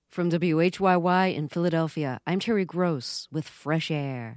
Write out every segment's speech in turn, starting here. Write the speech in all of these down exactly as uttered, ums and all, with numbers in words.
From W H Y Y in Philadelphia, I'm Terry Gross with Fresh Air.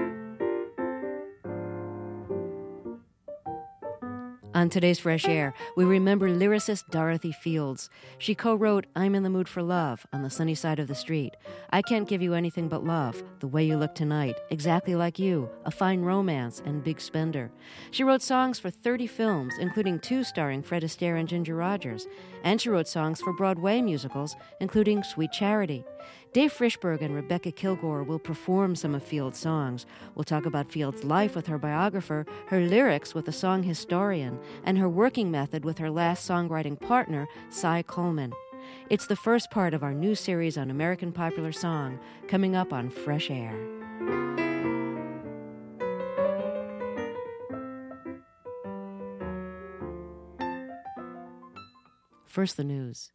On today's Fresh Air, we remember lyricist Dorothy Fields. She co-wrote I'm in the Mood for Love on the Sunny Side of the Street, I Can't Give You Anything But Love, The Way You Look Tonight, Exactly Like You, A Fine Romance, and Big Spender. She wrote songs for thirty films, including two starring Fred Astaire and Ginger Rogers. And she wrote songs for Broadway musicals, including Sweet Charity. Dave Frischberg and Rebecca Kilgore will perform some of Fields' songs. We'll talk about Fields' life with her biographer, her lyrics with a song historian, and her working method with her last songwriting partner, Cy Coleman. It's the first part of our new series on American popular song, coming up on Fresh Air. First, the news.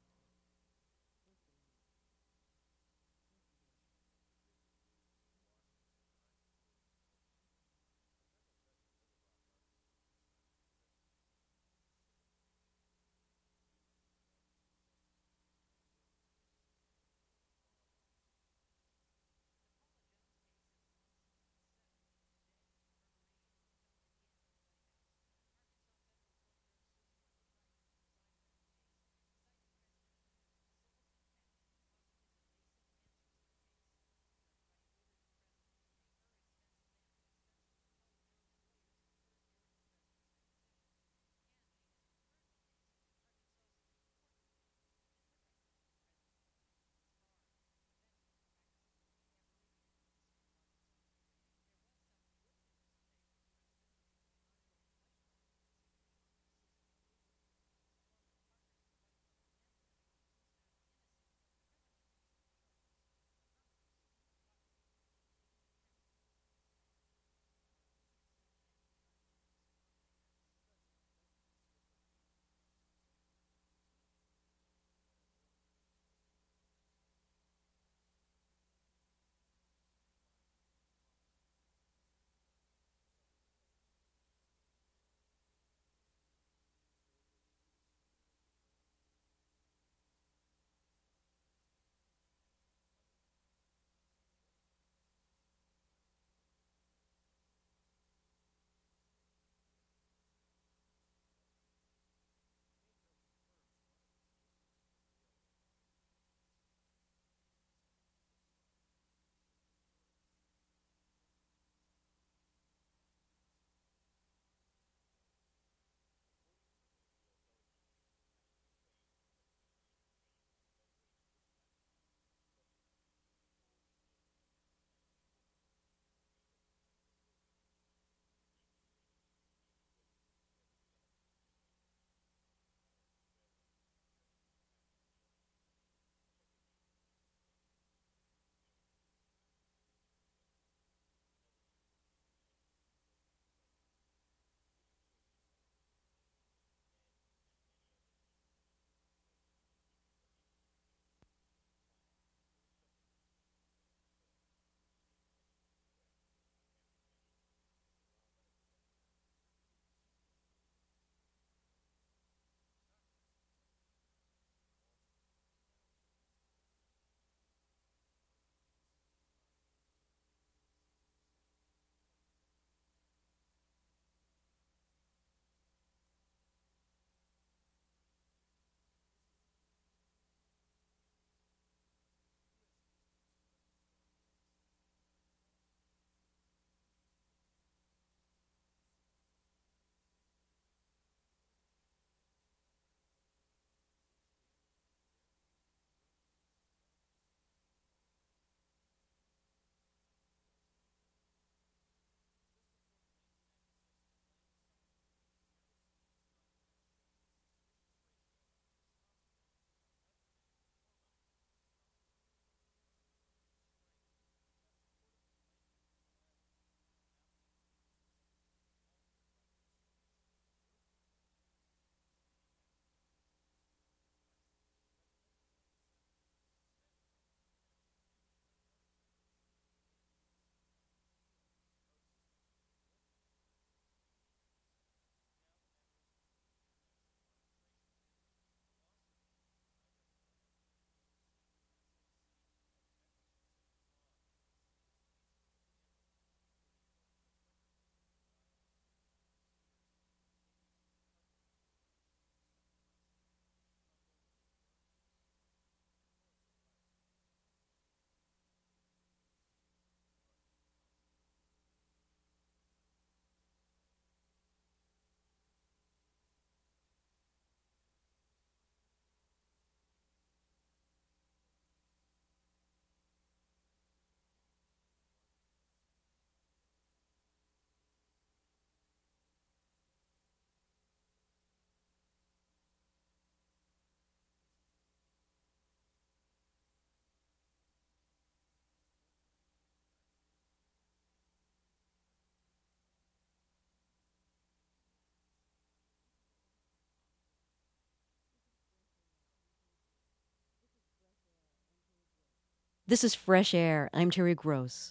This is Fresh Air. I'm Terry Gross.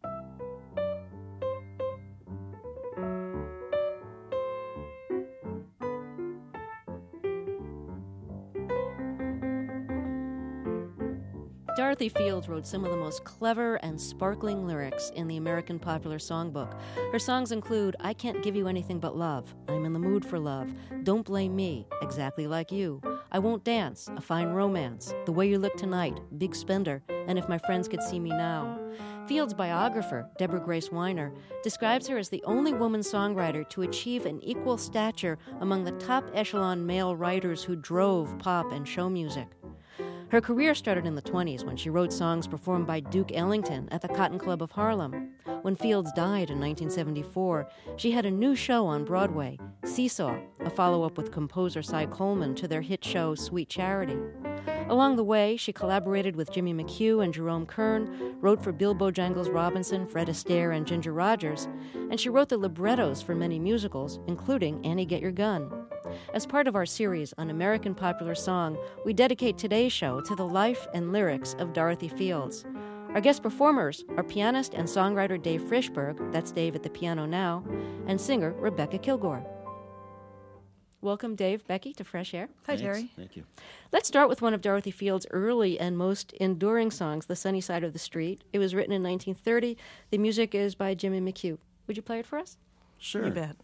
Dorothy Fields wrote some of the most clever and sparkling lyrics in the American Popular Songbook. Her songs include I Can't Give You Anything But Love, I'm in the Mood for Love, Don't Blame Me, Exactly Like You, I Won't Dance, A Fine Romance, The Way You Look Tonight, Big Spender, and If My Friends Could See Me Now. Fields' biographer, Deborah Grace Weiner, describes her as the only woman songwriter to achieve an equal stature among the top echelon male writers who drove pop and show music. Her career started in the twenties when she wrote songs performed by Duke Ellington at the Cotton Club of Harlem. When Fields died in nineteen seventy-four, she had a new show on Broadway, Seesaw, a follow-up with composer Cy Coleman to their hit show Sweet Charity. Along the way, she collaborated with Jimmy McHugh and Jerome Kern, wrote for Bill Bojangles Robinson, Fred Astaire, and Ginger Rogers, and she wrote the librettos for many musicals, including Annie Get Your Gun. As part of our series on American Popular Song, we dedicate today's show to the life and lyrics of Dorothy Fields. Our guest performers are pianist and songwriter Dave Frischberg, that's Dave at the piano now, and singer Rebecca Kilgore. Welcome, Dave, Becky, to Fresh Air. Hi, Jerry. Thank you. Let's start with one of Dorothy Fields' early and most enduring songs, The Sunny Side of the Street. It was written in nineteen thirty. The music is by Jimmy McHugh. Would you play it for us? Sure. You bet.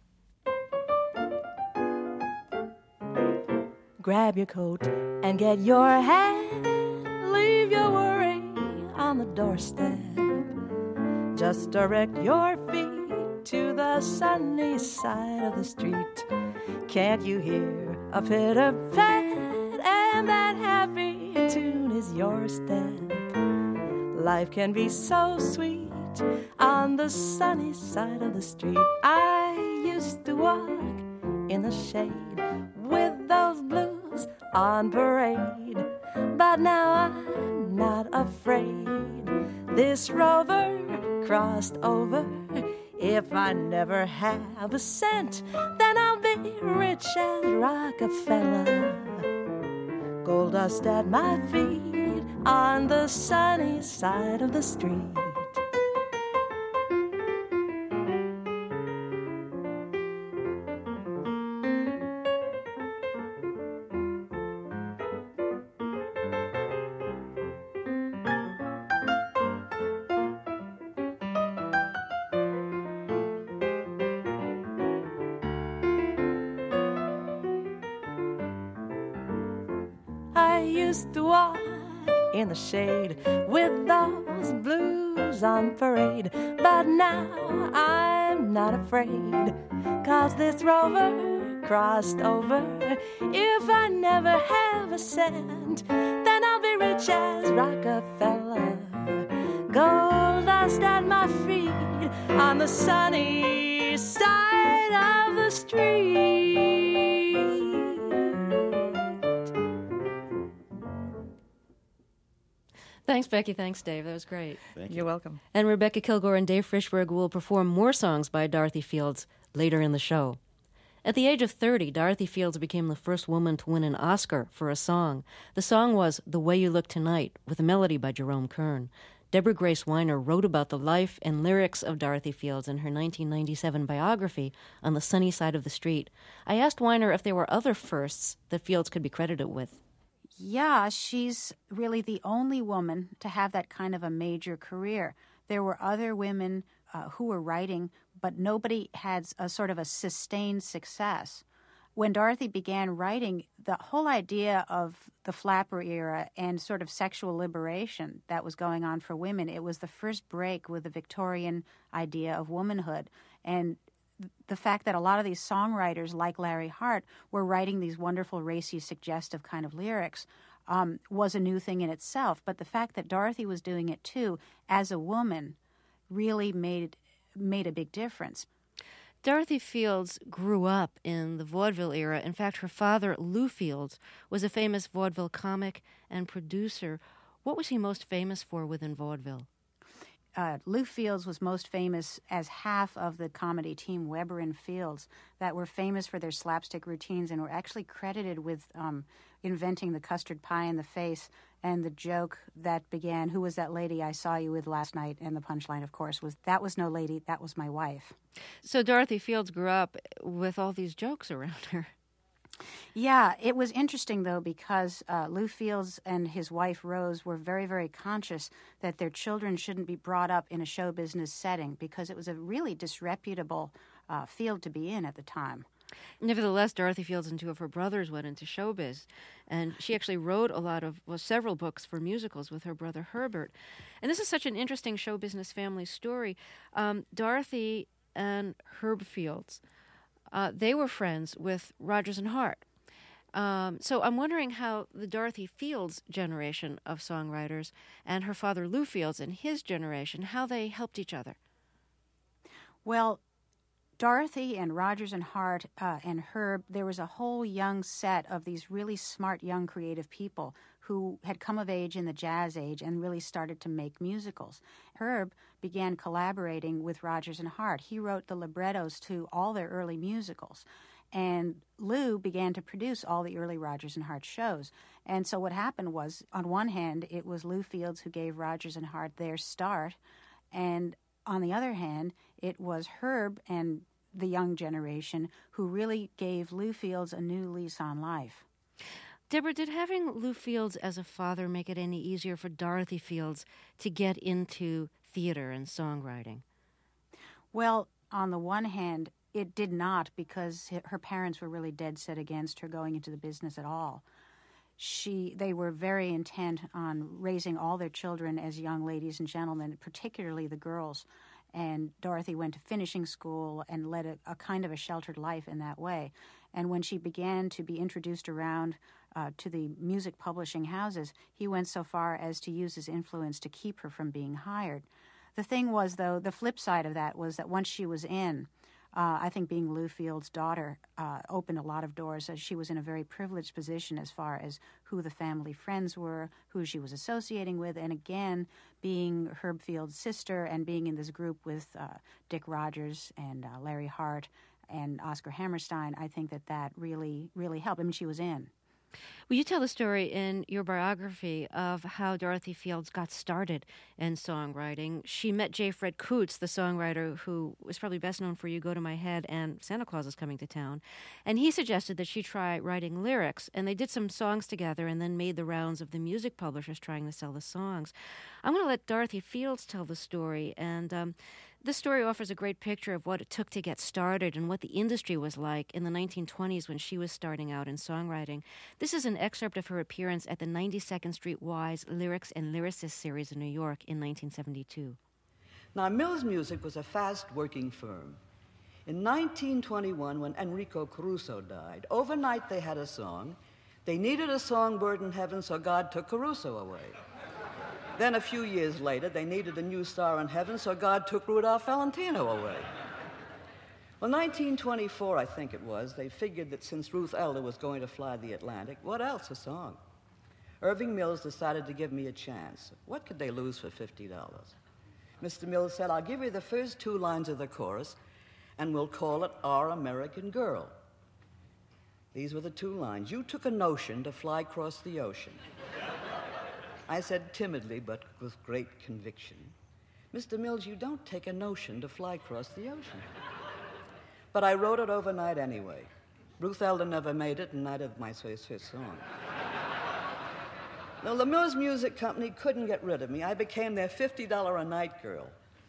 Grab your coat and get your hat. Leave your worry on the doorstep. Just direct your feet to the sunny side of the street. Can't you hear a pitter-pat? And that happy tune is your step. Life can be so sweet on the sunny side of the street. I used to walk in the shade with those blues on parade, but now I'm not afraid. This rover crossed over. If I never have a cent, then I'll be rich as Rockefeller. Gold dust at my feet on the sunny side of the street. I used to walk in the shade with those blues on parade, but now I'm not afraid, 'cause this rover crossed over. If I never have a cent, then I'll be rich as Rockefeller. Gold dust at my feet on the sunny side of the street. Thanks, Becky. Thanks, Dave. That was great. Thank you. You're welcome. And Rebecca Kilgore and Dave Frischberg will perform more songs by Dorothy Fields later in the show. At the age of thirty, Dorothy Fields became the first woman to win an Oscar for a song. The song was The Way You Look Tonight, with a melody by Jerome Kern. Deborah Grace Weiner wrote about the life and lyrics of Dorothy Fields in her nineteen ninety-seven biography, On the Sunny Side of the Street. I asked Weiner if there were other firsts that Fields could be credited with. Yeah, she's really the only woman to have that kind of a major career. There were other women uh, who were writing, but nobody had a sort of a sustained success. When Dorothy began writing, the whole idea of the flapper era and sort of sexual liberation that was going on for women, it was the first break with the Victorian idea of womanhood. And the fact that a lot of these songwriters, like Larry Hart, were writing these wonderful, racy, suggestive kind of lyrics um, was a new thing in itself. But the fact that Dorothy was doing it, too, as a woman, really made made a big difference. Dorothy Fields grew up in the vaudeville era. In fact, her father, Lou Fields, was a famous vaudeville comic and producer. What was he most famous for within vaudeville? Uh, Lou Fields was most famous as half of the comedy team Weber and Fields that were famous for their slapstick routines and were actually credited with um, inventing the custard pie in the face And the joke that began, "Who was that lady I saw you with last night?" And the punchline, of course, was, "That was no lady, that was my wife." So Dorothy Fields grew up with all these jokes around her. Yeah, it was interesting, though, because uh, Lou Fields and his wife, Rose, were very, very conscious that their children shouldn't be brought up in a show business setting because it was a really disreputable uh, field to be in at the time. Nevertheless, Dorothy Fields and two of her brothers went into showbiz, and she actually wrote a lot of, well, several books for musicals with her brother Herbert. And this is such an interesting show business family story. Um, Dorothy and Herb Fields, uh, they were friends with Rodgers and Hart. Um, so I'm wondering how the Dorothy Fields generation of songwriters and her father Lou Fields and his generation, how they helped each other. Well, Dorothy and Rodgers and Hart uh, and Herb, there was a whole young set of these really smart young creative people who had come of age in the jazz age and really started to make musicals. Herb began collaborating with Rodgers and Hart. He wrote the librettos to all their early musicals. And Lou began to produce all the early Rodgers and Hart shows. And so what happened was, on one hand, it was Lou Fields who gave Rodgers and Hart their start. And on the other hand, it was Herb and the young generation who really gave Lou Fields a new lease on life. Deborah, did having Lou Fields as a father make it any easier for Dorothy Fields to get into theater and songwriting? Well, on the one hand, it did not, because her parents were really dead set against her going into the business at all. She, they were very intent on raising all their children as young ladies and gentlemen, particularly the girls. And Dorothy went to finishing school and led a, a kind of a sheltered life in that way. And when she began to be introduced around uh, to the music publishing houses, he went so far as to use his influence to keep her from being hired. The thing was, though, the flip side of that was that once she was in, Uh, I think being Lou Fields' daughter uh, opened a lot of doors. As she was in a very privileged position as far as who the family friends were, who she was associating with, and again, being Herb Fields' sister and being in this group with uh, Dick Rodgers and uh, Larry Hart and Oscar Hammerstein, I think that that really, really helped. I mean, she was in. Well, you tell the story in your biography of how Dorothy Fields got started in songwriting. She met J. Fred Coots, the songwriter who was probably best known for You Go to My Head and Santa Claus is Coming to Town. And he suggested that she try writing lyrics. And they did some songs together and then made the rounds of the music publishers trying to sell the songs. I'm going to let Dorothy Fields tell the story. And um, this story offers a great picture of what it took to get started and what the industry was like in the nineteen twenties when she was starting out in songwriting. This is an excerpt of her appearance at the ninety-second Street Y's Lyrics and Lyricists series in New York in nineteen seventy-two. Now, Mills Music was a fast-working firm. In nineteen twenty-one, when Enrico Caruso died, overnight they had a song. They needed a songbird in heaven, so God took Caruso away. Then a few years later, they needed a new star in heaven, so God took Rudolph Valentino away. Well, nineteen twenty-four, I think it was, they figured that since Ruth Elder was going to fly the Atlantic, what else a song? Irving Mills decided to give me a chance. What could they lose for fifty dollars? Mister Mills said, I'll give you the first two lines of the chorus, and we'll call it Our American Girl. These were the two lines. You took a notion to fly across the ocean. I said timidly, but with great conviction, Mister Mills, you don't take a notion to fly across the ocean. But I wrote it overnight anyway. Ruth Elder never made it, and neither did my first song. Now, the Mills Music Company couldn't get rid of me. I became their fifty dollars a night girl.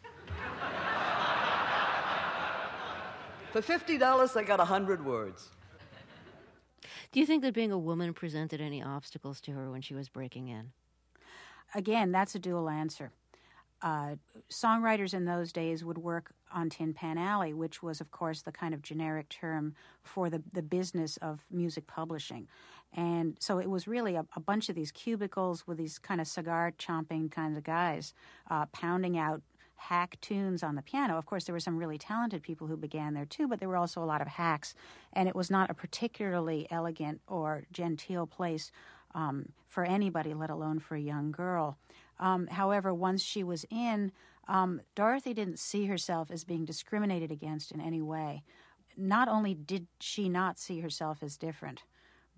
For fifty dollars, they got one hundred words. Do you think that being a woman presented any obstacles to her when she was breaking in? Again, that's a dual answer. Uh, songwriters in those days would work on Tin Pan Alley, which was, of course, the kind of generic term for the, the business of music publishing. And so it was really a, a bunch of these cubicles with these kind of cigar-chomping kinds of guys uh, pounding out hack tunes on the piano. Of course, there were some really talented people who began there, too, but there were also a lot of hacks. And it was not a particularly elegant or genteel place um, for anybody, let alone for a young girl. Um, however, once she was in, um, Dorothy didn't see herself as being discriminated against in any way. Not only did she not see herself as different,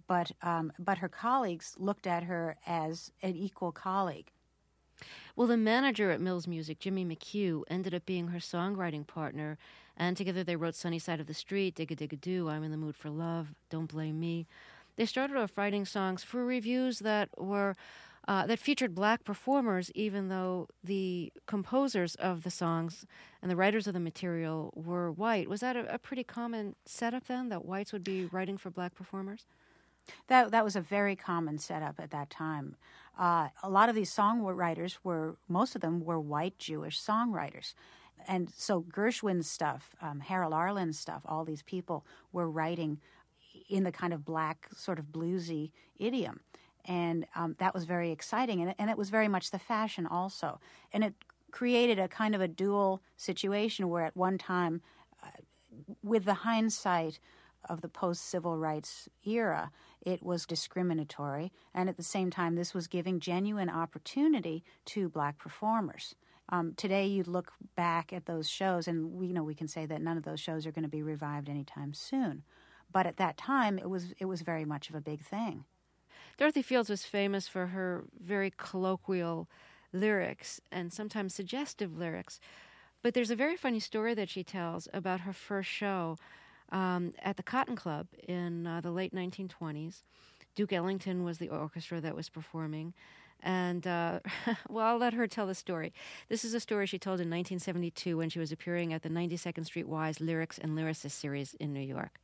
but um, but her colleagues looked at her as an equal colleague. Well, the manager at Mills Music, Jimmy McHugh, ended up being her songwriting partner, and together they wrote Sunny Side of the Street, Dig-a-Dig-a-Doo, I'm in the Mood for Love, Don't Blame Me. They started off writing songs for revues that were uh, that featured black performers, even though the composers of the songs and the writers of the material were white. Was that a, a pretty common setup then, that whites would be writing for black performers? That that was a very common setup at that time. Uh, a lot of these songwriters were, most of them were white Jewish songwriters. And so Gershwin's stuff, um, Harold Arlen's stuff, all these people were writing in the kind of black, sort of bluesy idiom. And um, that was very exciting. And, and it was very much the fashion also. And it created a kind of a dual situation where at one time, uh, with the hindsight of the post-civil rights era, it was discriminatory, and at the same time, this was giving genuine opportunity to black performers. Um, today, you look back at those shows, and we you know we can say that none of those shows are going to be revived anytime soon. But at that time, it was it was very much of a big thing. Dorothy Fields was famous for her very colloquial lyrics and sometimes suggestive lyrics. But there's a very funny story that she tells about her first show Um, at the Cotton Club in uh, the late nineteen twenties. Duke Ellington was the orchestra that was performing. And, uh, well, I'll let her tell the story. This is a story she told in nineteen seventy-two when she was appearing at the ninety-second Street Y's Lyrics and Lyricists series in New York.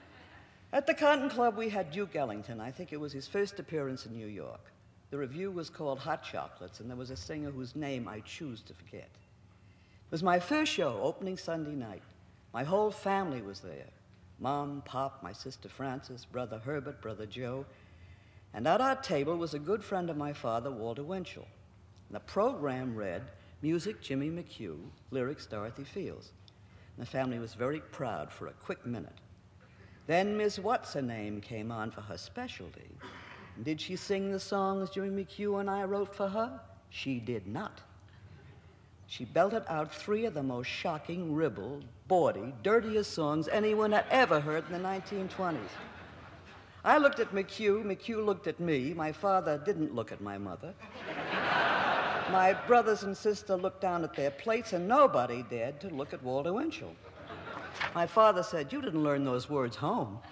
At the Cotton Club, we had Duke Ellington. I think it was his first appearance in New York. The review was called Hot Chocolates, and there was a singer whose name I choose to forget. It was my first show, opening Sunday night. My whole family was there. Mom, Pop, my sister Frances, Brother Herbert, Brother Joe. And at our table was a good friend of my father, Walter Winchell. And the program read, music, Jimmy McHugh, lyrics, Dorothy Fields. And the family was very proud for a quick minute. Then Miss What's-Her-Name came on for her specialty. And did she sing the songs Jimmy McHugh and I wrote for her? She did not. She belted out three of the most shocking, ribald, bawdy, dirtiest songs anyone had ever heard in the nineteen twenties. I looked at McHugh, McHugh looked at me. My father didn't look at my mother. My brothers and sister looked down at their plates, and nobody dared to look at Walter Winchell. My father said, "You didn't learn those words home."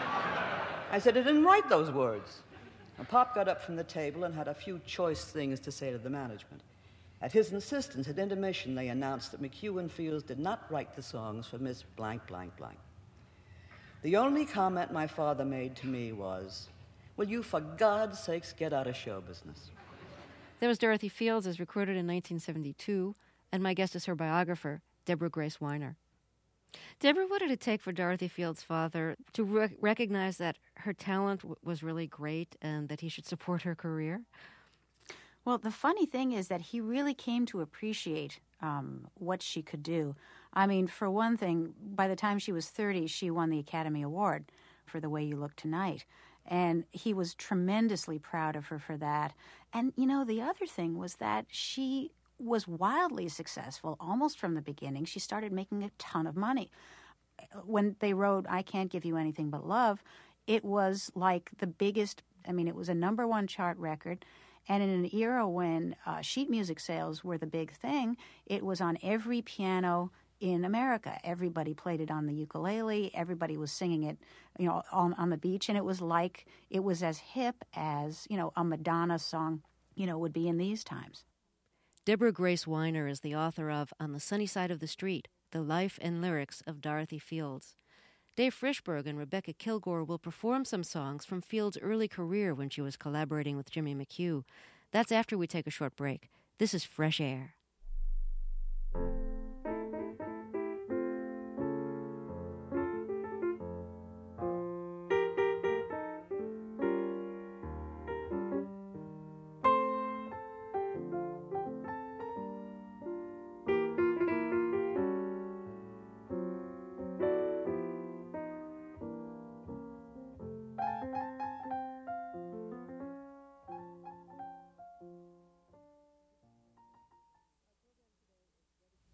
I said, "I didn't write those words." And Pop got up from the table and had a few choice things to say to the management. At his insistence, at intermission, they announced that McHugh and Fields did not write the songs for Miss Blank, Blank, Blank. The only comment my father made to me was, "Will you, for God's sakes, get out of show business?" That was Dorothy Fields, as recorded in nineteen seventy-two, and my guest is her biographer, Deborah Grace Weiner. Deborah, what did it take for Dorothy Fields' father to re- recognize that her talent w- was really great and that he should support her career? Well, the funny thing is that he really came to appreciate um, what she could do. I mean, for one thing, by the time she was thirty, she won the Academy Award for The Way You Look Tonight. And he was tremendously proud of her for that. And, you know, the other thing was that she was wildly successful almost from the beginning. She started making a ton of money. When they wrote I Can't Give You Anything But Love, it was like the biggest, I mean, it was a number one chart record. And in an era when uh, sheet music sales were the big thing, it was on every piano in America. Everybody played it on the ukulele. Everybody was singing it, you know, on, on the beach. And it was like, it was as hip as, you know, a Madonna song, you know, would be in these times. Deborah Grace Weiner is the author of On the Sunny Side of the Street, The Life and Lyrics of Dorothy Fields. Dave Frischberg and Rebecca Kilgore will perform some songs from Fields' early career when she was collaborating with Jimmy McHugh. That's after we take a short break. This is Fresh Air.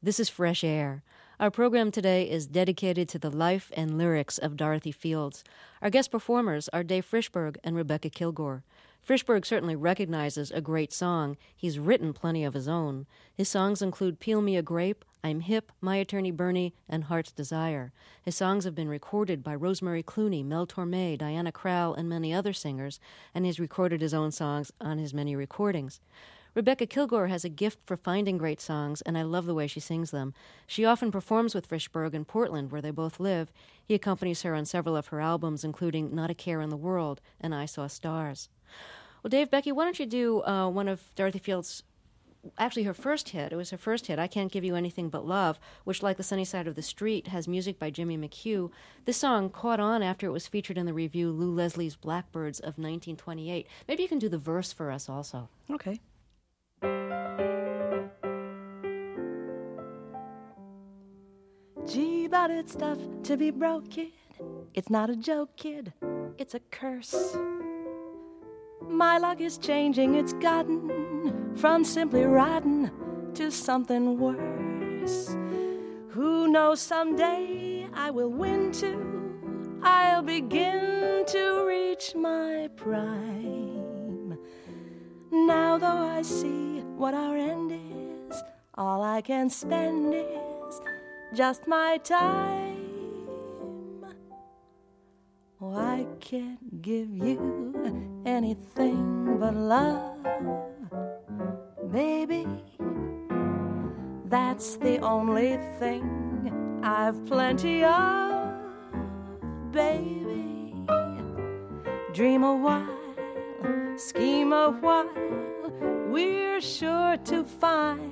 This is Fresh Air. Our program today is dedicated to the life and lyrics of Dorothy Fields. Our guest performers are Dave Frishberg and Rebecca Kilgore. Frishberg certainly recognizes a great song. He's written plenty of his own. His songs include Peel Me a Grape, I'm Hip, My Attorney Bernie, and Heart's Desire. His songs have been recorded by Rosemary Clooney, Mel Torme, Diana Krall, and many other singers, and he's recorded his own songs on his many recordings. Rebecca Kilgore has a gift for finding great songs, and I love the way she sings them. She often performs with Frishberg in Portland, where they both live. He accompanies her on several of her albums, including Not a Care in the World and I Saw Stars. Well, Dave, Becky, why don't you do uh, one of Dorothy Fields' actually her first hit. It was her first hit, I Can't Give You Anything But Love, which, like The Sunny Side of the Street, has music by Jimmy McHugh. This song caught on after it was featured in the review Lou Leslie's Blackbirds of nineteen twenty-eight. Maybe you can do the verse for us also. Okay. Gee, but it's tough to be broke, kid. It's not a joke, kid. It's a curse. My luck is changing. It's gotten from simply rotten to something worse. Who knows, someday I will win too. I'll begin to reach my prime. Now though I see what our end is, all I can spend is just my time. Oh, I can't give you anything but love, baby. That's the only thing I've plenty of, baby. Dream a while, scheme a while, we're sure to find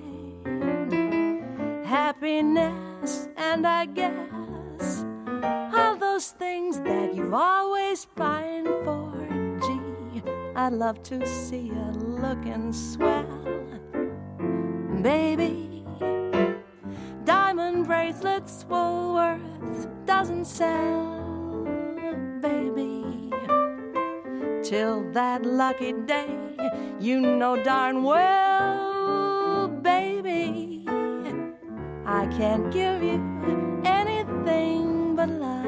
happiness, and I guess all those things that you've always pined for. Gee, I'd love to see you looking swell, baby. Diamond bracelets Woolworths doesn't sell, baby. Till that lucky day, you know darn well, baby, I can't give you anything but love.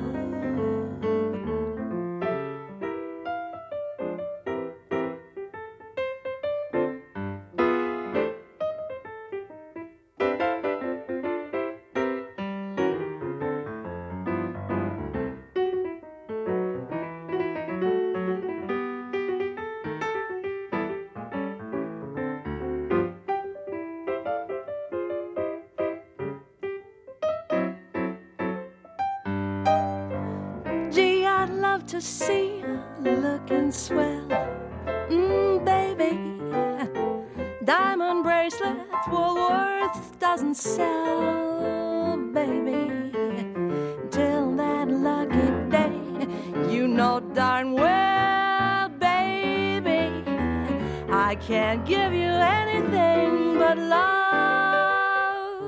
To see you looking swell, mm, baby. Diamond bracelets Woolworths doesn't sell, baby. Till that lucky day, you know darn well, baby, I can't give you anything but love.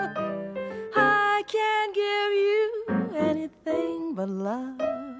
I can't give you anything but love.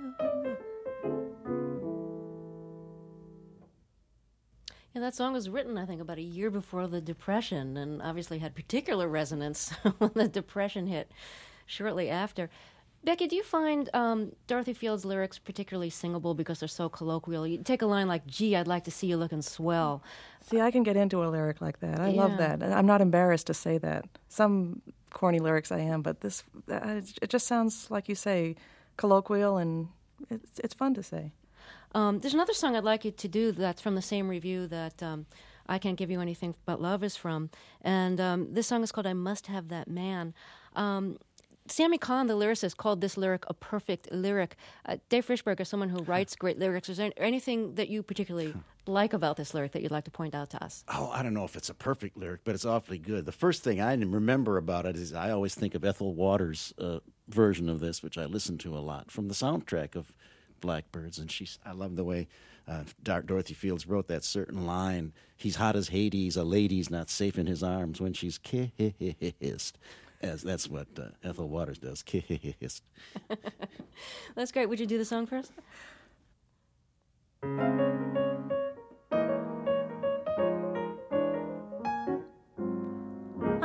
Yeah, that song was written, I think, about a year before the Depression, and obviously had particular resonance when the Depression hit shortly after. Becky, do you find um, Dorothy Fields' lyrics particularly singable because they're so colloquial? You take a line like, gee, I'd like to see you looking swell. See, I can get into a lyric like that. I yeah. love that. I'm not embarrassed to say that. Some corny lyrics I am, but this, uh, it just sounds, like you say, colloquial, and it's, it's fun to say. Um, there's another song I'd like you to do that's from the same review that um, I Can't Give You Anything But Love is from. And um, this song is called I Must Have That Man. Um, Sammy Kahn, the lyricist, called this lyric a perfect lyric. Uh, Dave Frishberg is someone who writes great lyrics. Is there anything that you particularly like about this lyric that you'd like to point out to us? Oh, I don't know if it's a perfect lyric, but it's awfully good. The first thing I remember about it is I always think of Ethel Waters' uh, version of this, which I listen to a lot, from the soundtrack of Blackbirds, and she's I love the way uh, Dorothy Fields wrote that certain line, he's hot as Hades, a lady's not safe in his arms when she's kissed. As that's what uh, Ethel Waters does, kissed. That's great. Would you do the song first?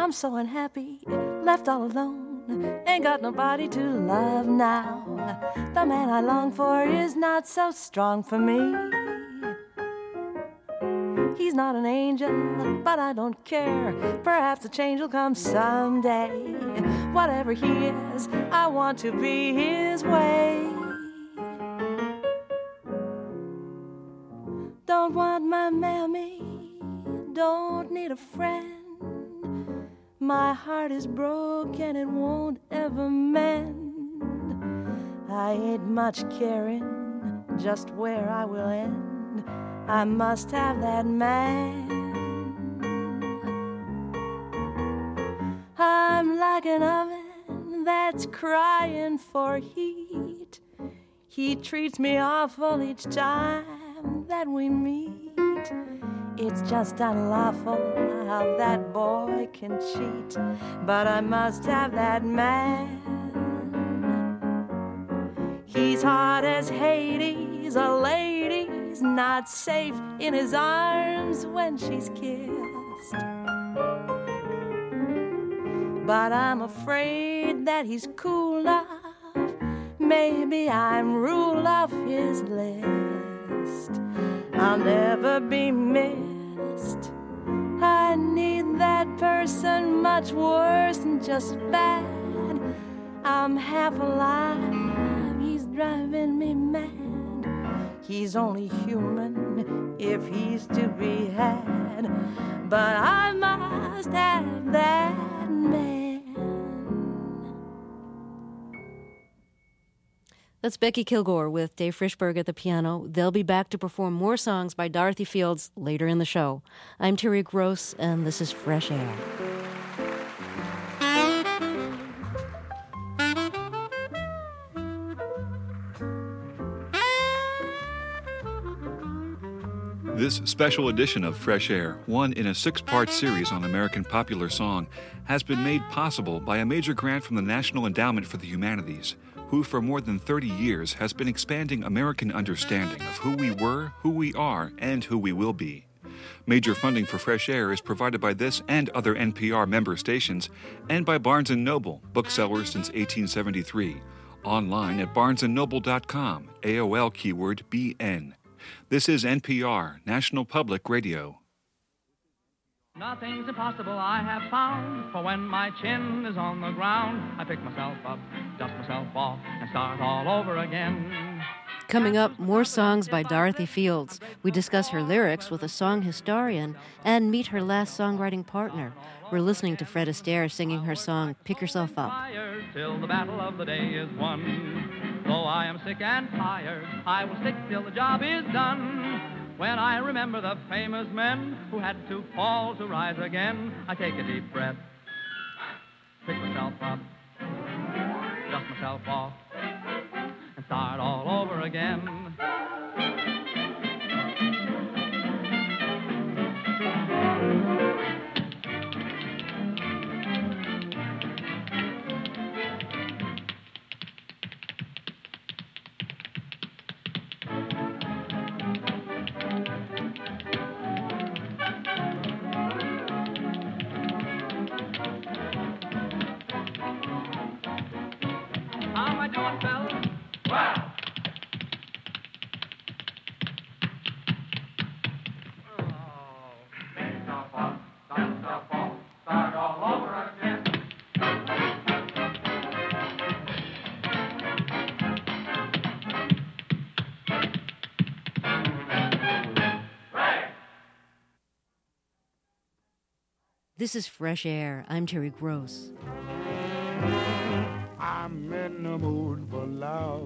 I'm so unhappy, left all alone, ain't got nobody to love now. The man I long for is not so strong for me. He's not an angel, but I don't care. Perhaps a change will come someday. Whatever he is, I want to be his way. Don't want my mammy, don't need a friend. My heart is broken, it won't ever mend. I ain't much caring just where I will end. I must have that man. I'm like an oven that's crying for heat. He treats me awful each time that we meet. It's just unlawful how that boy can cheat, but I must have that man. He's hot as Hades, a lady's not safe in his arms when she's kissed. But I'm afraid that he's cool enough. Maybe I'm rule off his list. I'll never be missed. I need that person much worse than just bad. I'm half alive, he's driving me mad. He's only human if he's to be had, but I must have that man. That's Becky Kilgore with Dave Frischberg at the piano. They'll be back to perform more songs by Dorothy Fields later in the show. I'm Terry Gross, and this is Fresh Air. This special edition of Fresh Air, one in a six-part series on American popular song, has been made possible by a major grant from the National Endowment for the Humanities, who for more than thirty years has been expanding American understanding of who we were, who we are, and who we will be. Major funding for Fresh Air is provided by this and other N P R member stations, and by Barnes and Noble, booksellers since eighteen seventy-three, online at barnes and noble dot com, A O L keyword B N. This is N P R, National Public Radio. Nothing's impossible I have found, for when my chin is on the ground, I pick myself up, dust myself off, and start all over again. Coming up, more songs by Dorothy Fields. We discuss her lyrics with a song historian and meet her last songwriting partner. We're listening to Fred Astaire singing her song, Pick Yourself Up. Till the battle of the day is won. Though I am sick and tired, I will stick till the job is done. When I remember the famous men who had to fall to rise again, I take a deep breath, pick myself up, dust myself off, and start all over again. This is Fresh Air. I'm Terry Gross. I'm in the mood for love,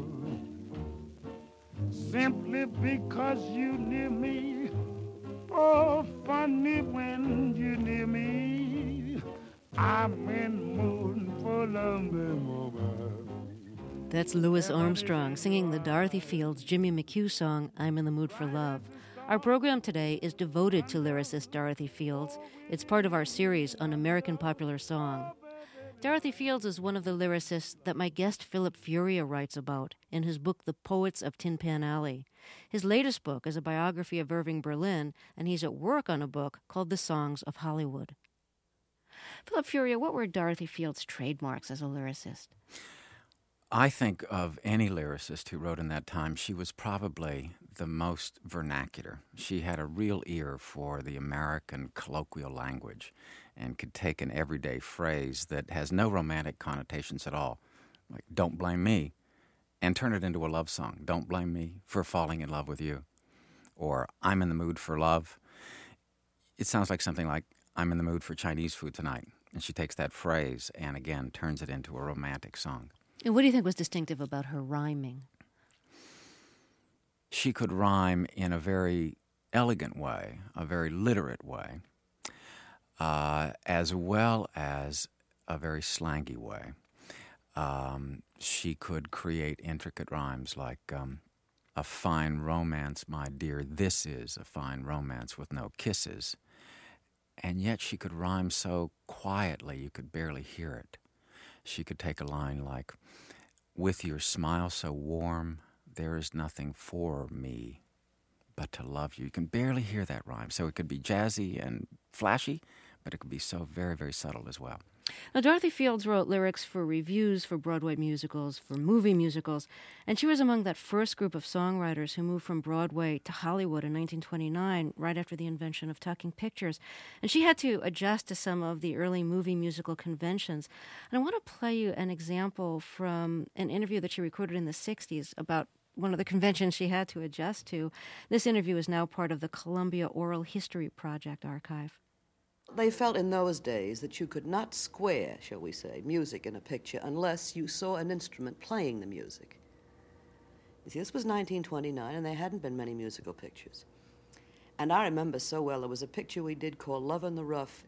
simply because you near me. Oh, funny when you near me. I'm in the mood for love, baby. That's Louis Armstrong singing the Dorothy Fields Jimmy McHugh song, I'm in the Mood for Love. Our program today is devoted to lyricist Dorothy Fields. It's part of our series on American popular song. Dorothy Fields is one of the lyricists that my guest Philip Furia writes about in his book The Poets of Tin Pan Alley. His latest book is a biography of Irving Berlin, and he's at work on a book called The Songs of Hollywood. Philip Furia, what were Dorothy Field's trademarks as a lyricist? I think of any lyricist who wrote in that time, she was probably the most vernacular. She had a real ear for the American colloquial language and could take an everyday phrase that has no romantic connotations at all, like "don't blame me," and turn it into a love song. "Don't blame me for falling in love with you," or "I'm in the mood for love." It sounds like something like, "I'm in the mood for Chinese food tonight." And she takes that phrase and, again, turns it into a romantic song. And what do you think was distinctive about her rhyming? She could rhyme in a very elegant way, a very literate way, uh, as well as a very slangy way. Um, she could create intricate rhymes like, um, "A fine romance, my dear, this is a fine romance with no kisses." And yet she could rhyme so quietly you could barely hear it. She could take a line like, "With your smile so warm, there is nothing for me but to love you." You can barely hear that rhyme. So it could be jazzy and flashy, but it could be so very, very subtle as well. Now, Dorothy Fields wrote lyrics for reviews for Broadway musicals, for movie musicals, and she was among that first group of songwriters who moved from Broadway to Hollywood in nineteen twenty-nine, right after the invention of talking pictures. And she had to adjust to some of the early movie musical conventions. And I want to play you an example from an interview that she recorded in the sixties about one of the conventions she had to adjust to. This interview is now part of the Columbia Oral History Project archive. They felt in those days that you could not square, shall we say, music in a picture unless you saw an instrument playing the music. You see, this was nineteen twenty-nine, and there hadn't been many musical pictures. And I remember so well, there was a picture we did called Love in the Rough,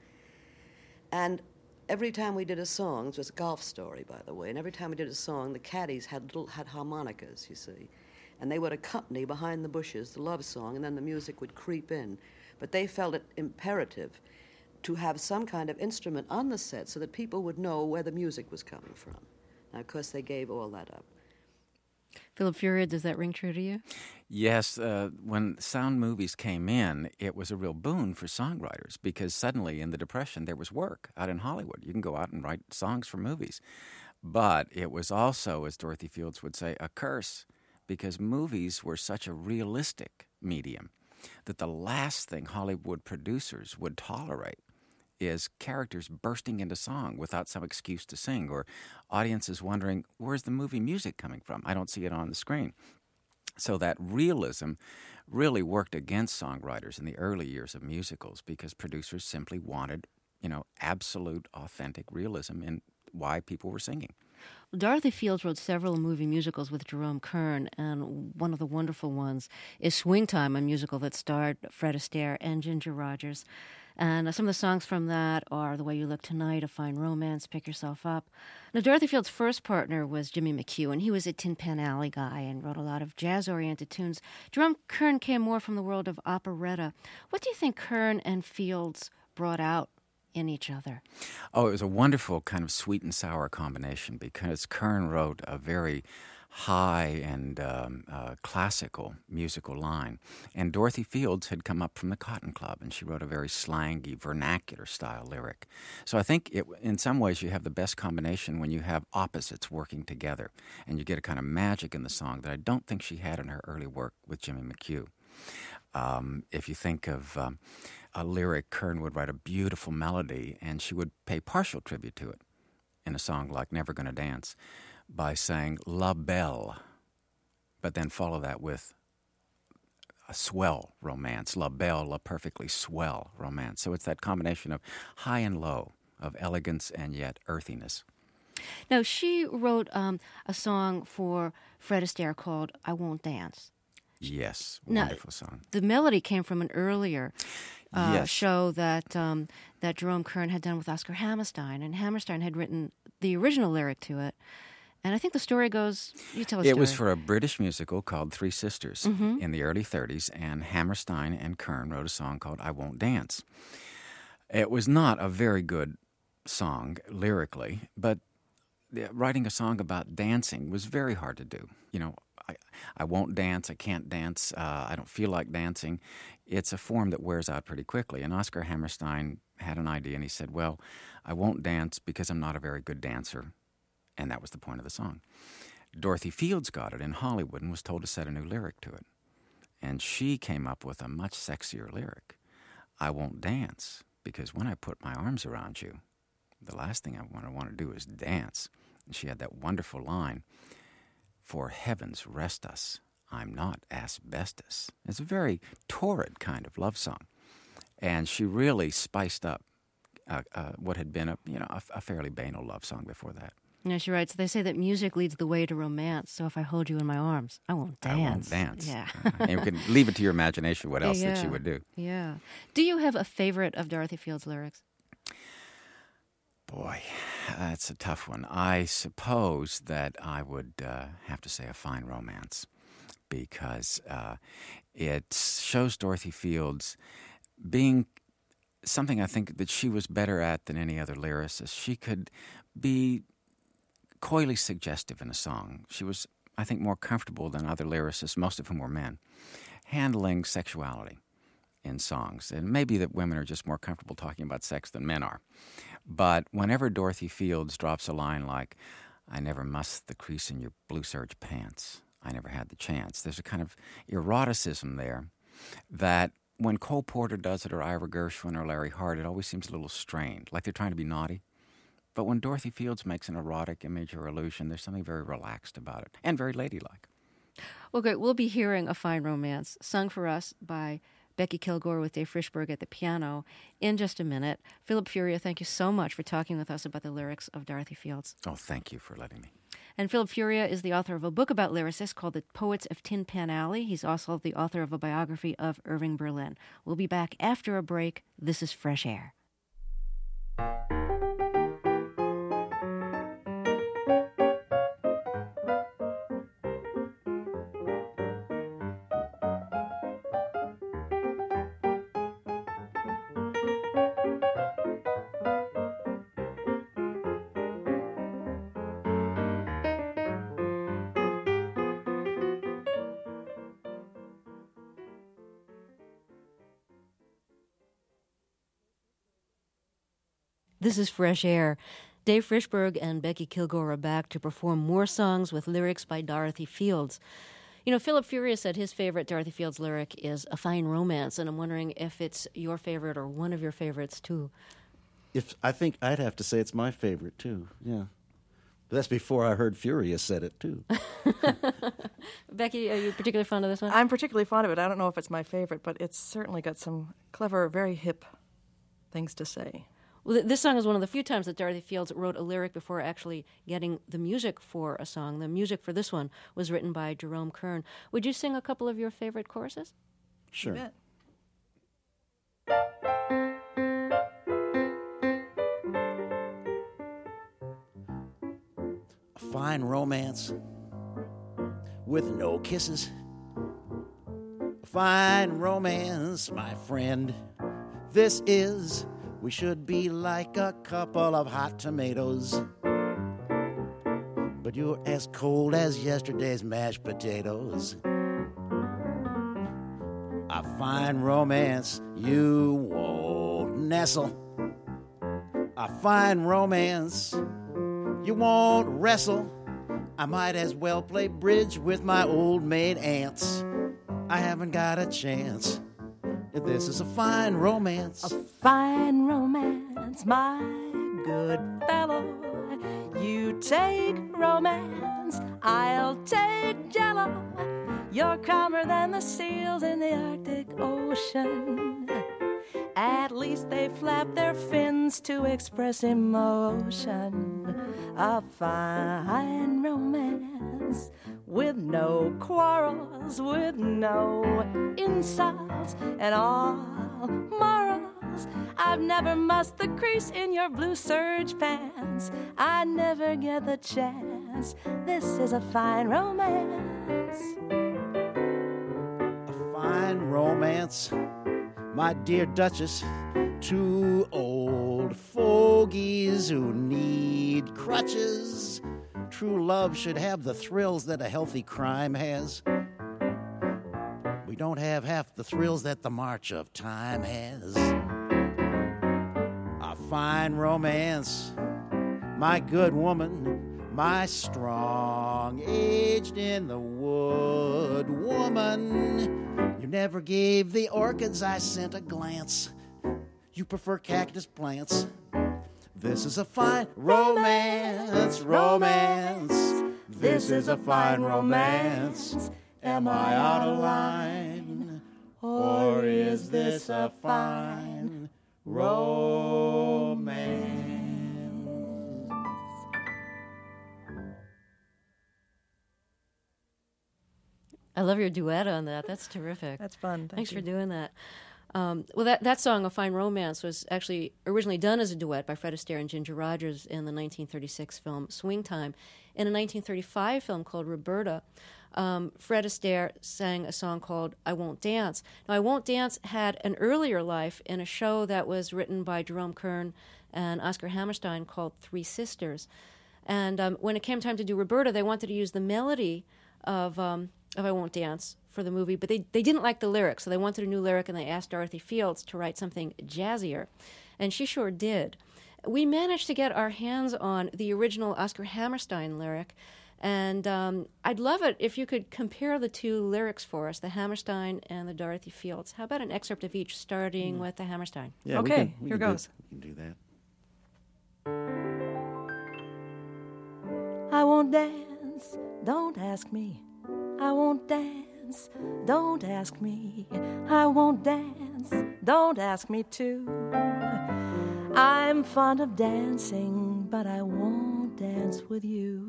and every time we did a song, it was a golf story, by the way, and every time we did a song, the caddies had little had harmonicas, you see, and they would accompany behind the bushes the love song, and then the music would creep in. But they felt it imperative to have some kind of instrument on the set so that people would know where the music was coming from. Now, of course, they gave all that up. Philip Furia, does that ring true to you? Yes, uh, when sound movies came in, it was a real boon for songwriters because suddenly in the Depression there was work out in Hollywood. You can go out and write songs for movies. But it was also, as Dorothy Fields would say, a curse because movies were such a realistic medium that the last thing Hollywood producers would tolerate is characters bursting into song without some excuse to sing, or audiences wondering, where's the movie music coming from? I don't see it on the screen. So that realism really worked against songwriters in the early years of musicals because producers simply wanted, you know, absolute, authentic realism in why people were singing. Dorothy Fields wrote several movie musicals with Jerome Kern, and one of the wonderful ones is Swing Time, a musical that starred Fred Astaire and Ginger Rogers. And some of the songs from that are The Way You Look Tonight, A Fine Romance, Pick Yourself Up. Now, Dorothy Fields' first partner was Jimmy McHugh, and he was a Tin Pan Alley guy and wrote a lot of jazz-oriented tunes. Jerome Kern came more from the world of operetta. What do you think Kern and Fields brought out in each other? Oh, it was a wonderful kind of sweet and sour combination because Kern wrote a very high and um, uh, classical musical line. And Dorothy Fields had come up from the Cotton Club, and she wrote a very slangy, vernacular style lyric. So I think it, in some ways you have the best combination when you have opposites working together, and you get a kind of magic in the song that I don't think she had in her early work with Jimmy McHugh. Um, if you think of um, a lyric, Kern would write a beautiful melody, and she would pay partial tribute to it in a song like Never Gonna Dance by saying La Belle, but then follow that with a swell romance, La Belle, a perfectly swell romance. So it's that combination of high and low, of elegance and yet earthiness. Now, she wrote um, a song for Fred Astaire called I Won't Dance. Yes, Now, wonderful song. The melody came from an earlier uh, Yes. show that um, that Jerome Kern had done with Oscar Hammerstein, and Hammerstein had written the original lyric to it. And I think the story goes, you tell a story. It was for a British musical called Three Sisters Mm-hmm. in the early thirties, and Hammerstein and Kern wrote a song called I Won't Dance. It was not a very good song lyrically, but the- writing a song about dancing was very hard to do. You know, I, I won't dance, I can't dance, uh, I don't feel like dancing. It's a form that wears out pretty quickly. And Oscar Hammerstein had an idea, and he said, well, I won't dance because I'm not a very good dancer. And that was the point of the song. Dorothy Fields got it in Hollywood and was told to set a new lyric to it. And she came up with a much sexier lyric. I won't dance because when I put my arms around you, the last thing I want to want to do is dance. And she had that wonderful line, for heavens rest us, I'm not asbestos. It's a very torrid kind of love song. And she really spiced up uh, uh, what had been a, you know, a, a fairly banal love song before that. Yes, you're right. So they say that music leads the way to romance. So if I hold you in my arms, I won't dance. I won't dance. Yeah. And you can leave it to your imagination what else yeah. that she would do. Yeah. Do you have a favorite of Dorothy Fields' lyrics? Boy, that's a tough one. I suppose that I would uh, have to say A Fine Romance, because uh, it shows Dorothy Fields being something I think that she was better at than any other lyricist. She could be coyly suggestive in a song. She was, I think, more comfortable than other lyricists, most of whom were men, handling sexuality in songs. And maybe that women are just more comfortable talking about sex than men are. But whenever Dorothy Fields drops a line like, I never mussed the crease in your blue serge pants, I never had the chance, there's a kind of eroticism there that when Cole Porter does it, or Ira Gershwin or Larry Hart, it always seems a little strained, like they're trying to be naughty. But when Dorothy Fields makes an erotic image or illusion, there's something very relaxed about it, and very ladylike. Well, great. We'll be hearing A Fine Romance, sung for us by Becky Kilgore with Dave Frischberg at the piano in just a minute. Philip Furia, thank you so much for talking with us about the lyrics of Dorothy Fields. Oh, thank you for letting me. And Philip Furia is the author of a book about lyricists called The Poets of Tin Pan Alley. He's also the author of a biography of Irving Berlin. We'll be back after a break. This is Fresh Air. This is Fresh Air. Dave Frischberg and Becky Kilgore are back to perform more songs with lyrics by Dorothy Fields. You know, Philip Furia said his favorite Dorothy Fields lyric is A Fine Romance, and I'm wondering if it's your favorite or one of your favorites, too. If I think I'd have to say it's my favorite, too, yeah. But that's before I heard Furia said it, too. Becky, are you particularly fond of this one? I'm particularly fond of it. I don't know if it's my favorite, but it's certainly got some clever, very hip things to say. Well, th- this song is one of the few times that Dorothy Fields wrote a lyric before actually getting the music for a song. The music for this one was written by Jerome Kern. Would you sing a couple of your favorite choruses? Sure. You bet. A fine romance with no kisses. A fine romance, my friend. This is... We should be like a couple of hot tomatoes. But you're as cold as yesterday's mashed potatoes. A fine romance you won't nestle. A fine romance you won't wrestle. I might as well play bridge with my old maid aunts. I haven't got a chance. This is a fine romance. A fine romance, my good fellow. You take romance, I'll take jello. You're calmer than the seals in the Arctic Ocean. At least they flap their fins to express emotion. A fine romance with no quarrels, with no insults and all morals. I've never mussed the crease in your blue serge pants. I never get the chance. This is a fine romance. A fine romance, my dear Duchess. Two old fogies who need crutches true love should have the thrills that a healthy crime has. We don't have half the thrills that the march of time has. A fine romance, my good woman, my strong, aged in the wood woman. You never gave the orchids I sent a glance. You prefer cactus plants. This is a fine romance, romance. This is a fine romance. Am I out of line? Or is this a fine romance? I love your duet on that. That's terrific. That's fun. Thank Thanks you. for doing that. Um, well, that, that song, A Fine Romance, was actually originally done as a duet by Fred Astaire and Ginger Rogers in the nineteen thirty-six film Swing Time. In a nineteen thirty-five film called Roberta, um, Fred Astaire sang a song called I Won't Dance. Now, I Won't Dance had an earlier life in a show that was written by Jerome Kern and Oscar Hammerstein called Three Sisters. And um, when it came time to do Roberta, they wanted to use the melody of, um, of I Won't Dance for the movie, but they, they didn't like the lyrics, so they wanted a new lyric, and they asked Dorothy Fields to write something jazzier, and she sure did. We managed to get our hands on the original Oscar Hammerstein lyric, and um, I'd love it if you could compare the two lyrics for us, the Hammerstein and the Dorothy Fields. How about an excerpt of each, starting mm. with the Hammerstein? Yeah, okay, we can, we here can goes. Do, we can do that. I won't dance, don't ask me. I won't dance, don't ask me. I won't dance, don't ask me to. I'm fond of dancing, but I won't dance with you.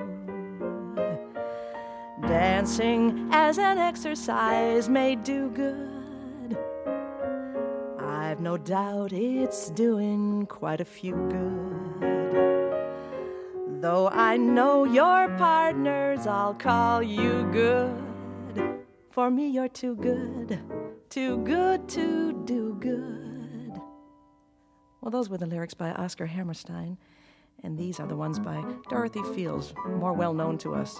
Dancing as an exercise may do good. I've no doubt it's doing quite a few good. Though I know your partners, I'll call you good. For me, you're too good, too good to do good. Well, those were the lyrics by Oscar Hammerstein, and these are the ones by Dorothy Fields, more well known to us.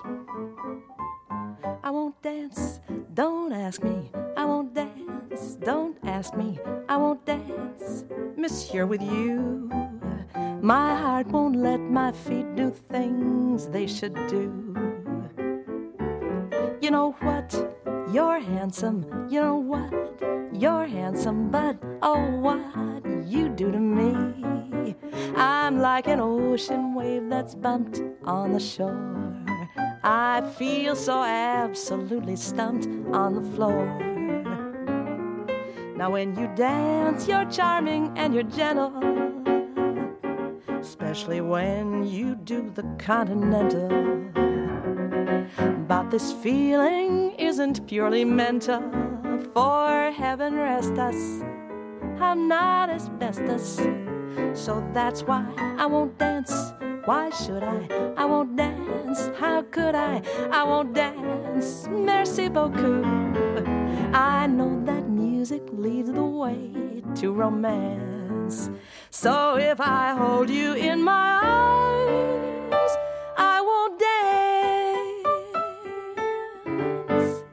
I won't dance, don't ask me. I won't dance, don't ask me. I won't dance, monsieur, with you. My heart won't let my feet do things they should do. You know what? You're handsome. You know what? You're handsome, but oh, what you do to me. I'm like an ocean wave that's bumped on the shore. I feel so absolutely stumped on the floor. Now when you dance, you're charming and you're gentle, especially when you do the continental. But this feeling isn't purely mental, for heaven rest us, I'm not asbestos. So that's why I won't dance. Why should I? I won't dance. How could I? I won't dance. Merci beaucoup. I know that music leads the way to romance. So if I hold you in my arms, I won't dance.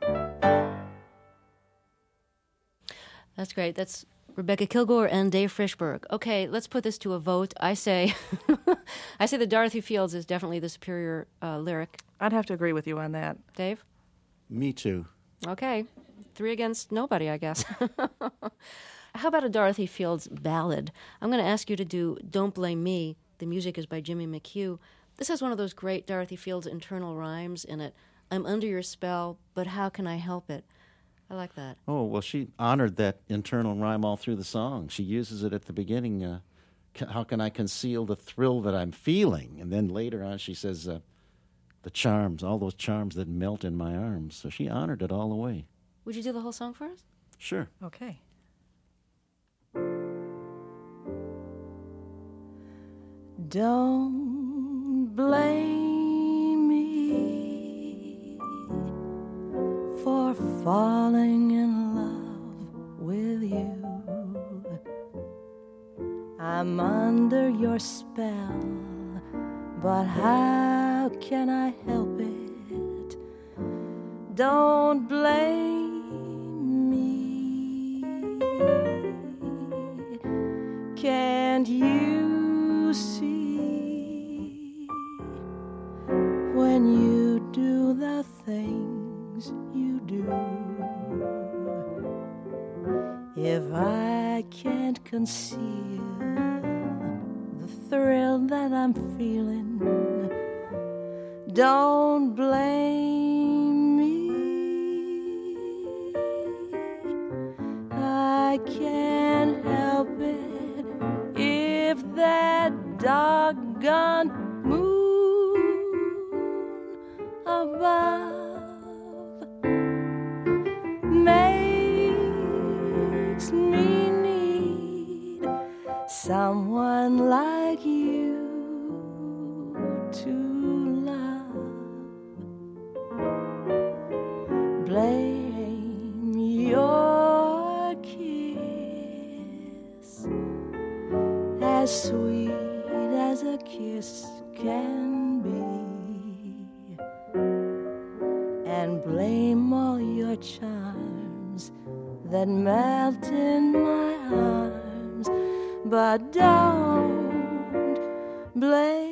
That's great. That's Rebecca Kilgore and Dave Frishberg. Okay, let's put this to a vote. I say, I say that Dorothy Fields is definitely the superior uh, lyric. I'd have to agree with you on that. Dave? Me too. Okay, three against nobody, I guess. How about a Dorothy Fields ballad? I'm going to ask you to do Don't Blame Me. The music is by Jimmy McHugh. This has one of those great Dorothy Fields internal rhymes in it. I'm under your spell, but how can I help it? I like that. Oh, well, she honored that internal rhyme all through the song. She uses it at the beginning. Uh, how can I conceal the thrill that I'm feeling? And then later on she says, uh, the charms, all those charms that melt in my arms. So she honored it all the way. Would you do the whole song for us? Sure. Okay. Don't blame me for falling in love with you. I'm under your spell, but how can I help it? Don't blame me. Can't you see when you do the things you do? If I can't conceal the thrill that I'm feeling, don't blame me. I can't help it if that doggone moon above makes me need someone like you to blame your kiss, as sweet as a kiss can be, and blame all your charms that melt in my arms, but don't blame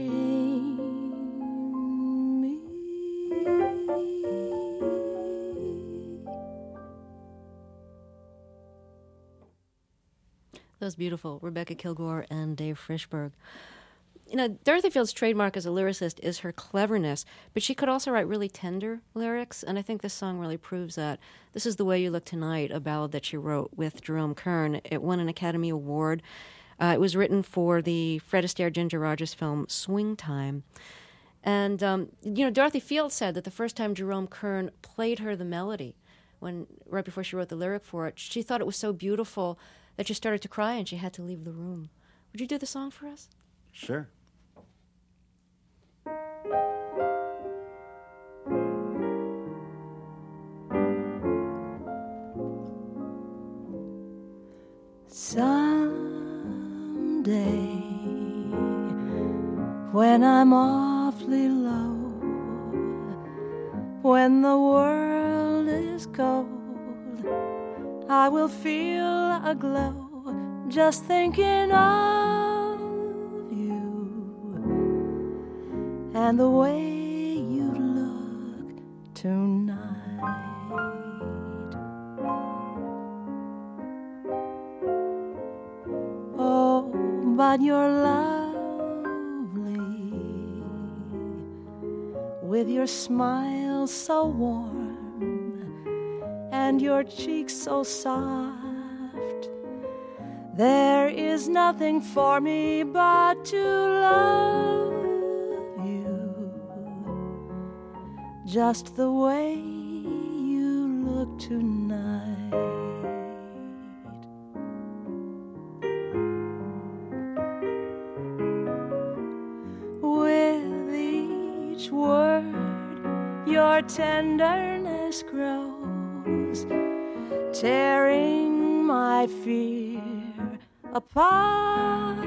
That was beautiful. Rebecca Kilgore and Dave Frishberg. You know, Dorothy Field's trademark as a lyricist is her cleverness, but she could also write really tender lyrics, and I think this song really proves that. This is The Way You Look Tonight, a ballad that she wrote with Jerome Kern. It won an Academy Award. Uh, it was written for the Fred Astaire, Ginger Rogers film Swing Time. And, um, you know, Dorothy Field said that the first time Jerome Kern played her the melody, when right before she wrote the lyric for it, she thought it was so beautiful that she started to cry and she had to leave the room. Would you do the song for us? Sure. Someday, when I'm awfully low, when the world is cold, I will feel a glow just thinking of you and the way you look tonight. Oh, but you're lovely with your smile so warm and your cheeks so soft. There is nothing for me but to love you, just the way you look tonight. With each word, your tenderness grows, tearing my fear apart,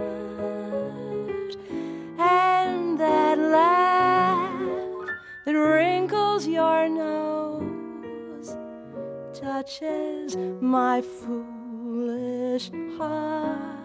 and that laugh that wrinkles your nose touches my foolish heart.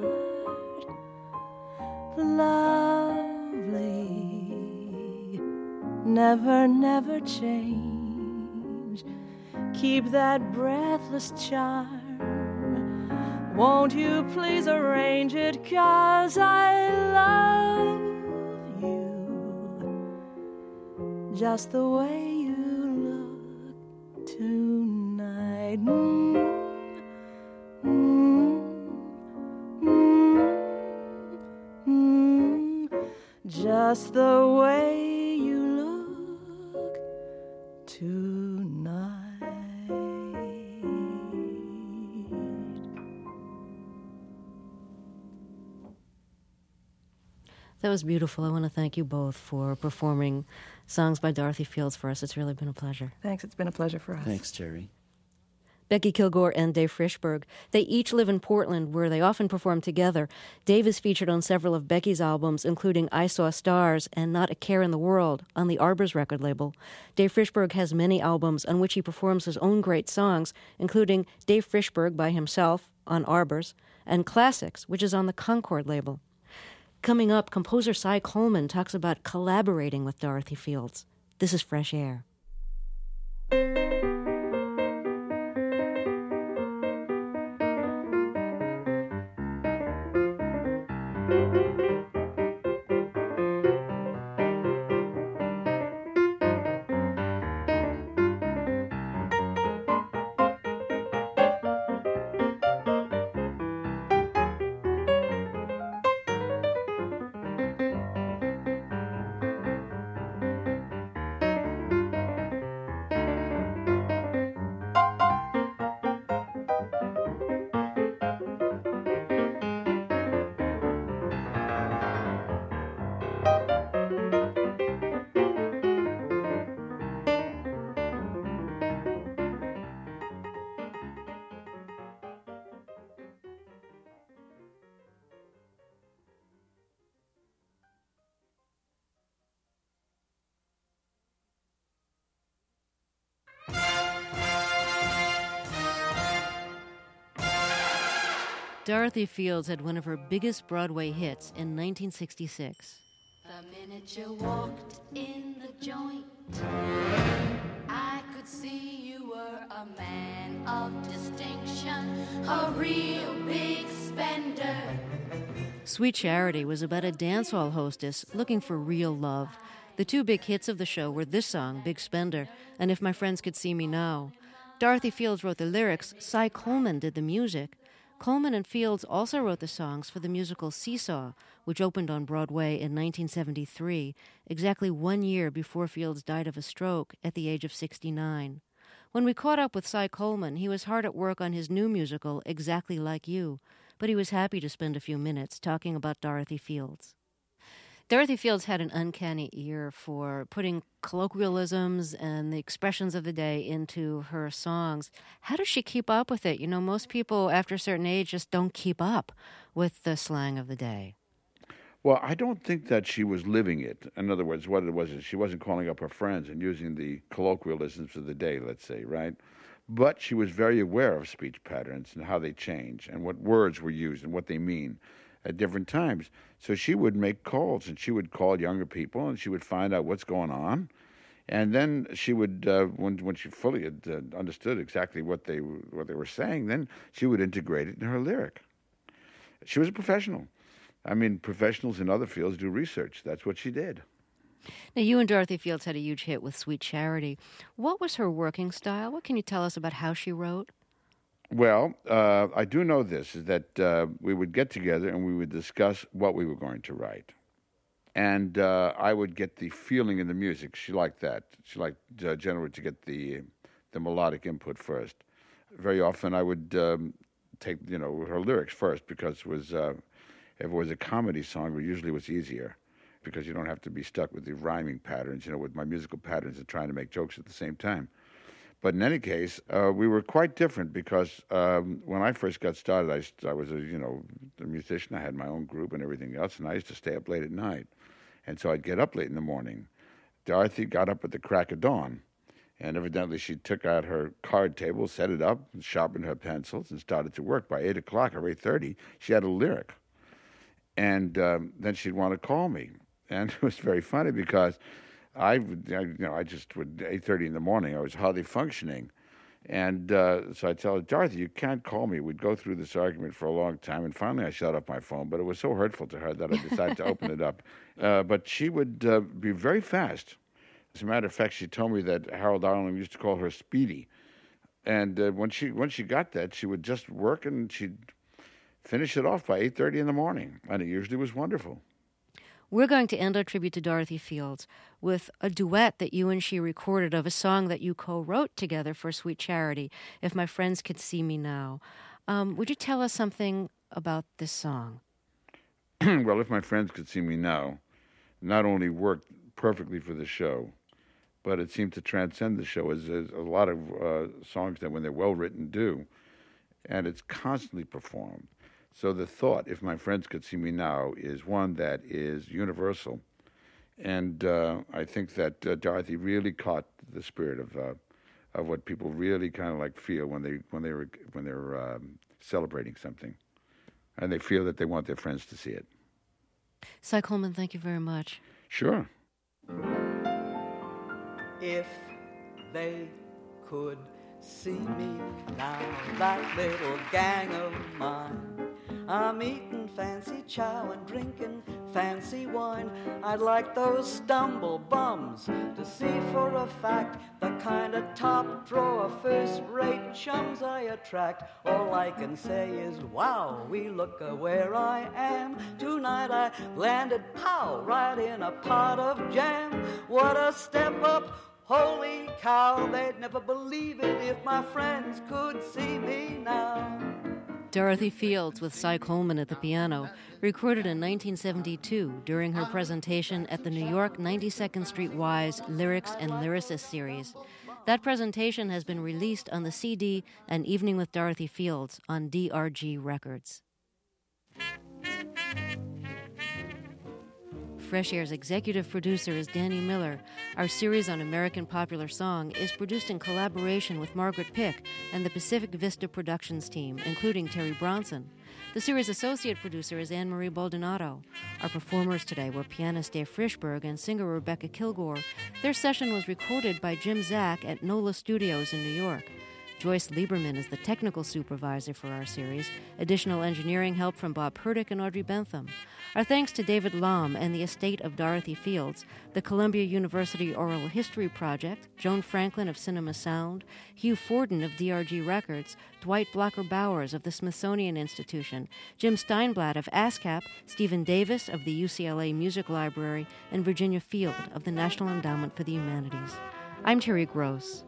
Lovely, never, never change. Keep that breathless charm. Won't you please arrange it, 'cause I love you just the way you look tonight. Mm, mm, mm, mm, just the way you look tonight. That was beautiful. I want to thank you both for performing songs by Dorothy Fields for us. It's really been a pleasure. Thanks. It's been a pleasure for us. Thanks, Jerry. Becky Kilgore and Dave Frishberg. They each live in Portland, where they often perform together. Dave is featured on several of Becky's albums, including I Saw Stars and Not a Care in the World on the Arbors record label. Dave Frishberg has many albums on which he performs his own great songs, including Dave Frishberg by himself on Arbors, and Classics, which is on the Concord label. Coming up, composer Cy Coleman talks about collaborating with Dorothy Fields. This is Fresh Air. Dorothy Fields had one of her biggest Broadway hits in nineteen sixty-six. The minute you walked in the joint, I could see you were a man of distinction, a real big spender. Sweet Charity was about a dance hall hostess looking for real love. The two big hits of the show were this song, Big Spender, and If My Friends Could See Me Now. Dorothy Fields wrote the lyrics, Cy Coleman did the music. Coleman and Fields also wrote the songs for the musical Seesaw, which opened on Broadway in nineteen seventy-three, exactly one year before Fields died of a stroke at the age of sixty-nine. When we caught up with Cy Coleman, he was hard at work on his new musical, Exactly Like You, but he was happy to spend a few minutes talking about Dorothy Fields. Dorothy Fields had an uncanny ear for putting colloquialisms and the expressions of the day into her songs. How does she keep up with it? You know, most people after a certain age just don't keep up with the slang of the day. Well, I don't think that she was living it. In other words, what it was is she wasn't calling up her friends and using the colloquialisms of the day, let's say, right? But she was very aware of speech patterns and how they change and what words were used and what they mean at different times. So she would make calls, and she would call younger people, and she would find out what's going on. And then she would, uh, when when she fully had uh, understood exactly what they what they were saying, then she would integrate it in her lyric. She was a professional. I mean, professionals in other fields do research. That's what she did. Now, you and Dorothy Fields had a huge hit with Sweet Charity. What was her working style? What can you tell us about how she wrote? Well, uh, I do know this, is that uh, we would get together and we would discuss what we were going to write. And uh, I would get the feeling in the music. She liked that. She liked uh, generally to get the the melodic input first. Very often I would um, take, you know, her lyrics first, because it was, uh, if it was a comedy song, it usually was easier, because you don't have to be stuck with the rhyming patterns, you know, with my musical patterns and trying to make jokes at the same time. But in any case, uh, we were quite different, because um, when I first got started, I, I was a, you know, a musician. I had my own group and everything else, and I used to stay up late at night. And so I'd get up late in the morning. Dorothy got up at the crack of dawn, and evidently she took out her card table, set it up, and sharpened her pencils, and started to work. By eight o'clock or eight thirty, she had a lyric. And um, then she'd want to call me. And it was very funny, because I, would, I, you know, I just would, eight thirty in the morning, I was hardly functioning. And uh, so I tell her, Dorothy, you can't call me. We'd go through this argument for a long time, and finally I shut off my phone, but it was so hurtful to her that I decided to open it up. Uh, but she would uh, be very fast. As a matter of fact, she told me that Harold Arlen used to call her Speedy. And uh, when she when she got that, she would just work, and she'd finish it off by eight thirty in the morning, and it usually was wonderful. We're going to end our tribute to Dorothy Fields with a duet that you and she recorded of a song that you co-wrote together for Sweet Charity, If My Friends Could See Me Now. Um, would you tell us something about this song? Well, If My Friends Could See Me Now not only worked perfectly for the show, but it seemed to transcend the show, as, as a lot of uh, songs that, when they're well written, do, and it's constantly performed. So the thought, if my friends could see me now, is one that is universal, and uh, I think that uh, Dorothy really caught the spirit of uh, of what people really kind of like feel when they when they were when they're um, celebrating something, and they feel that they want their friends to see it. Cy Coleman, thank you very much. Sure. If they could see me now, that little gang of mine, I'm eating fancy chow and drinking fancy wine. I'd like those stumble bums to see for a fact the kind of top drawer, first-rate chums I attract. All I can say is, wow, we look uh, where I am. Tonight I landed, pow, right in a pot of jam. What a step up. Holy cow, they'd never believe it if my friends could see me now. Dorothy Fields with Cy Coleman at the piano, recorded in nineteen seventy-two during her presentation at the New York ninety-second Street Y's Lyrics and Lyricists series. That presentation has been released on the C D An Evening with Dorothy Fields on D R G Records. Fresh Air's executive producer is Danny Miller. Our series on American popular song is produced in collaboration with Margaret Pick and the Pacific Vista Productions team, including Terry Bronson. The series associate producer is Anne-Marie Baldonado. Our performers today were pianist Dave Frischberg and singer Rebecca Kilgore. Their session was recorded by Jim Zack at NOLA Studios in New York. Joyce Lieberman is the technical supervisor for our series. Additional engineering help from Bob Herdick and Audrey Bentham. Our thanks to David Lom and the estate of Dorothy Fields, the Columbia University Oral History Project, Joan Franklin of Cinema Sound, Hugh Forden of D R G Records, Dwight Blocker Bowers of the Smithsonian Institution, Jim Steinblatt of ASCAP, Stephen Davis of the U C L A Music Library, and Virginia Field of the National Endowment for the Humanities. I'm Terry Gross.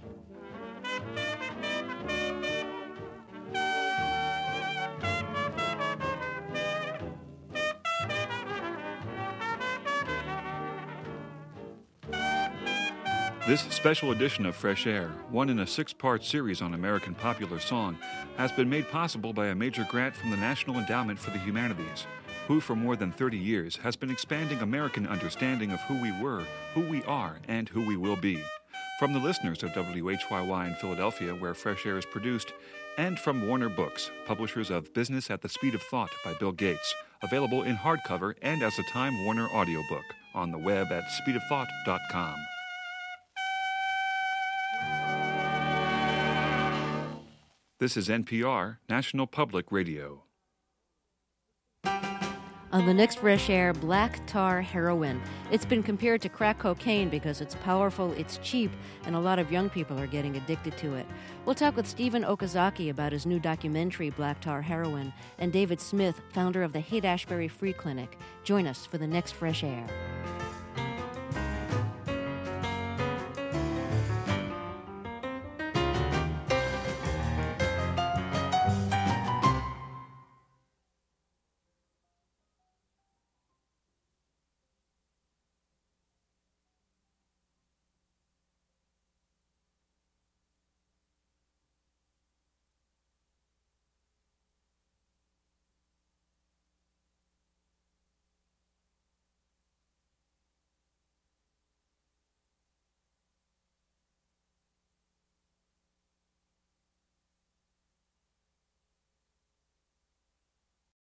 This special edition of Fresh Air, one in a six-part series on American popular song, has been made possible by a major grant from the National Endowment for the Humanities, who for more than thirty years has been expanding American understanding of who we were, who we are, and who we will be. From the listeners of W H Y Y in Philadelphia, where Fresh Air is produced, and from Warner Books, publishers of Business at the Speed of Thought by Bill Gates, available in hardcover and as a Time Warner audiobook on the web at speed of thought dot com. This is N P R, National Public Radio. On the next Fresh Air, black tar heroin. It's been compared to crack cocaine because it's powerful, it's cheap, and a lot of young people are getting addicted to it. We'll talk with Stephen Okazaki about his new documentary, Black Tar Heroin, and David Smith, founder of the Haight-Ashbury Free Clinic. Join us for the next Fresh Air.